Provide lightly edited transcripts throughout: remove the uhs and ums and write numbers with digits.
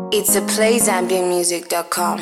It's a playzambianmusic.com.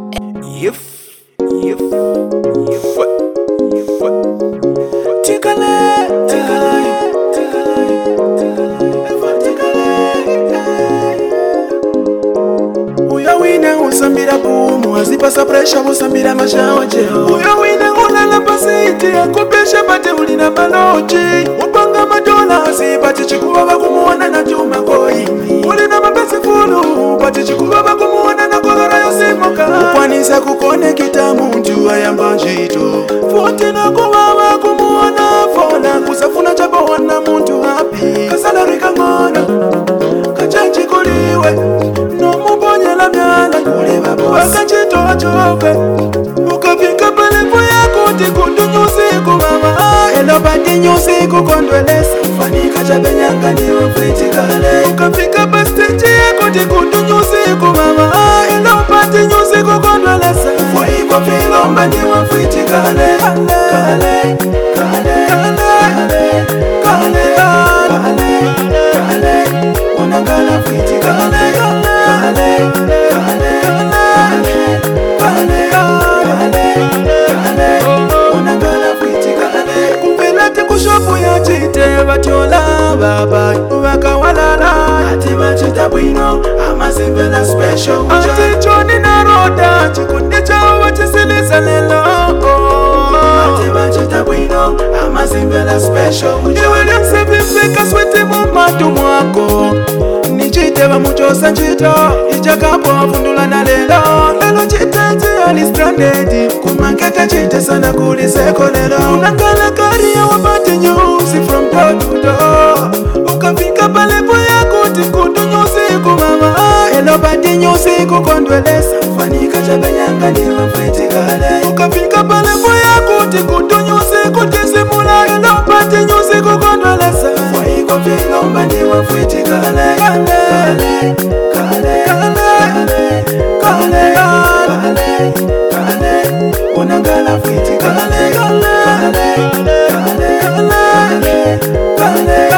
Uyo wine usambira pumu azipasa presha usambira mashawa cheo. Uyo wine ulala pasiti akupesha pate ulina maloji upanga madola asipati chikuwa kumuona na chuma koini ulina mapesi fulu pati chikuwa kumuona na kolora yosimoka ukwanisa kukone kitamu njua ya mbanjito futi na kuwawa kumuona fona kusafuna chabawana muntu hapi kasalari kangona kachanchi kuliwe no mubonyela myana kuliwa bosi wakachito achoke ukafika palepo yako tikudunyusiku mama elo bati nyusiku kondwelesa ufanika chabenyanga niwe fritikale ukafika pasteji yako tikudunyusiku mama elo bati nyusiku kondwelesa ufaikwa filomba niwe fritikale kale kale kale kale kale unangala fritikale kale kale kale kale unangala fritikale kupelate kushopu ya chite batyola baba wakawalala ati machita bwino amasimbela special ati choni na roda chikundi chao wachisilisa lelo ati machita bwino amasimbela special iwele msevifika switi mumatu mwako nichite bamuchosa nchito ichakapo avundula na lelo lelo chite ali stranded kumaketa chite sana kuliseko lelo unangala karia wapate nyusi from door to door ukafika palepo yako tikudu nyusi kumama elo bati nyusi kukondwelesa ufanika chabenyanga niwe fritikale ukafika palepo yako tikudu nyusi kutisimula elo bati nyusi kukondwelesa ufaiko filomba niwe fritikale kale kale kale kale kale kale unangala fritikale kale kale kale kale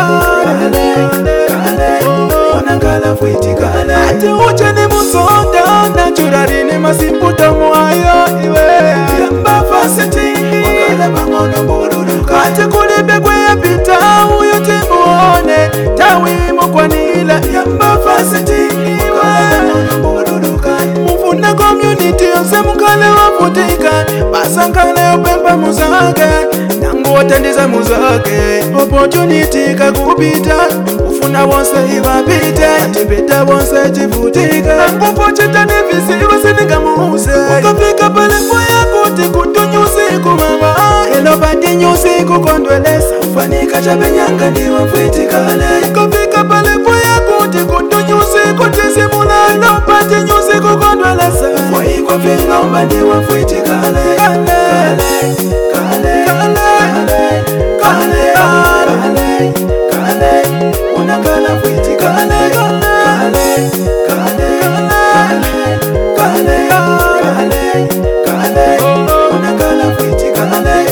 kale unangala fritikale ati uche ni musonda na churari ni masimputa mwayo iwe yamba fasiti ungala bangono bururuka ati kulibe kwe pita uyo timuone tawimu kwa nila yamba fasiti ungala bangono bururuka mufuna community yonse mukale wafutika basankale upemba muzake nangu watandiza muzake opportunity kakupita ufuna wonse ibapite atipita wonse chifutika nangupo chitanifisi wasinika muuse ukafika palepo yako tikutunyusiku mama elo bati nyusiku kondwelesa ufanika chabenyanga ndiwe fritikale ukafika palepo yako tikutunyusiku tisimula elo bati nyusiku kondwelesa ufaikwa filomba ndiwe fritikale kale kale kale kale kale kale unangala fritikale kale kale kale kale kale unangala fritikale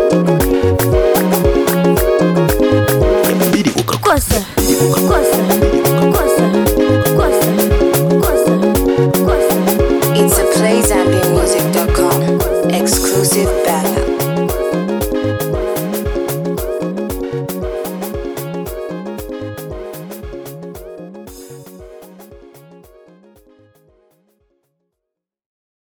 Kosa